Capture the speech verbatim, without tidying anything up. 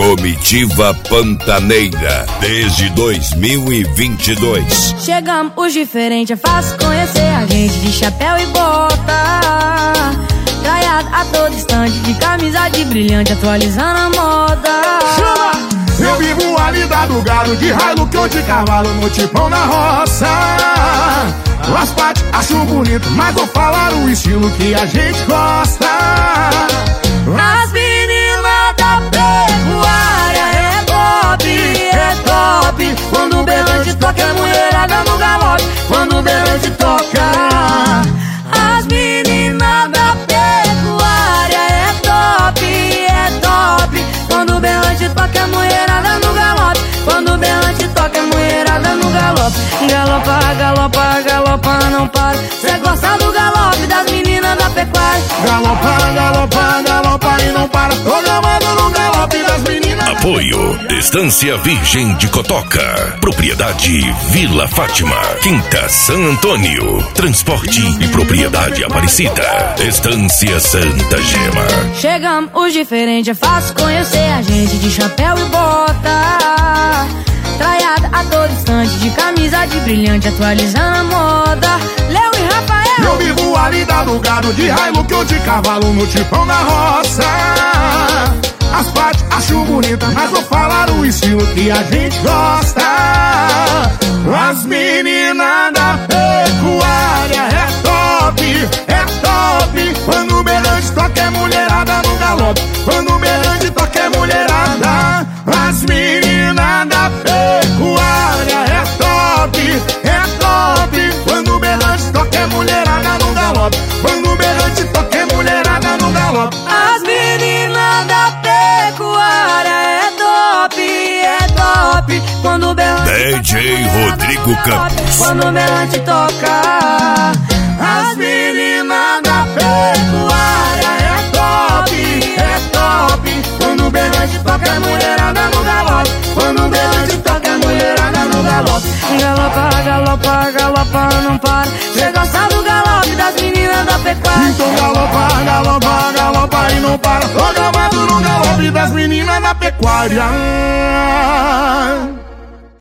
Comitiva Pantaneira, desde dois mil e vinte e dois. Chegamos os diferentes, é fácil conhecer a gente de chapéu e bota, traiado a todo instante, de camisa de brilhante, atualizando a moda. Chama! Eu vivo a vida do gado, de Hilux ou de cavalo, no tipão na roça. As partes acho bonito, mas vou falar o estilo que a gente gosta. As meninas da pecuária é top, é top. Quando o berrante toca, é mulherada no galope. Quando o berrante toca, as meninas da pecuária é top, é top. Quando o berrante toca, é mulherada no galope. Quando o berrante toca, é mulherada no galope. Galopa, galopa, galopa, não para. Cê gosta do galope das meninas da pecuária. Galopa, galopa, galopa e não para. Tô gamado no galope das meninas. Apoio Estância Virgem de Cotoca, Propriedade Vila Fátima, Quinta San Antônio, Transporte e Propriedade Aparecida, Estância Santa Gema. Chegamos os diferentes, é fácil conhecer a gente de chapéu e bota, traiada a todo instante, de camisa de brilhante, atualizando a moda. Léo e Rafael. Eu vivo a vida do gado, de Hilux ou de cavalo, no tipão na roça. As partes acho bonita, mas vou falar o estilo que a gente gosta. As meninas da pecuária é top, é top. Quando o berrante toca, é mulherada no galope. Quando o berrante toca, é mulherada. As meninas da pecuária é top, é top. Quando o berrante toca, é mulherada no galope. Quando o berrante toca, é mulherada no galope. As meninas da pecuária é top, é top. Quando o berrante D J Rodrigo Campos. Quando o berrante toca, as meninas da pecuária é top, é top. Quando o berrante toca, é mulherada no galope. Quando o berrante toca, é mulherada no galope. Galopa, galopa, galopa, não para. Cê gosta do galope das meninas da pecuária. Então galopa, galopa, galopa e não para. Tô gamado no galope das meninas da pecuária.